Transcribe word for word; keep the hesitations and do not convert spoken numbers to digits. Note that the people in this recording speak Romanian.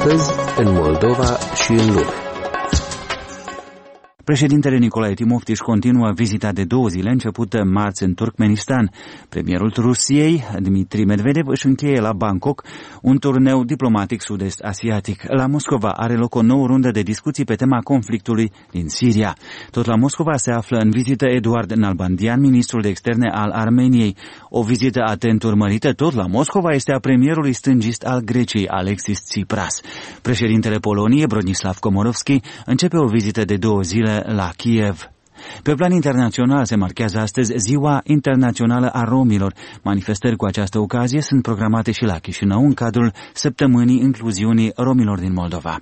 Astăzi, în Moldova și în lume. Președintele Nicolae Timofti își continuă vizita de două zile începută marți în Turkmenistan. Premierul Rusiei, Dmitri Medvedev, își încheie la Bangkok un turneu diplomatic sud-est asiatic. La Moscova are loc o nouă rundă de discuții pe tema conflictului din Siria. Tot la Moscova se află în vizită Eduard Nalbandian, ministrul de externe al Armeniei. O vizită atent urmărită tot la Moscova este a premierului stângist al Greciei, Alexis Tsipras. Președintele Poloniei, Bronislav Komorowski, începe o vizită de două zile la Kiev. Pe plan internațional se marchează astăzi Ziua Internațională a Romilor. Manifestări cu această ocazie sunt programate și la Chișinău în cadrul Săptămânii Incluziunii Romilor din Moldova.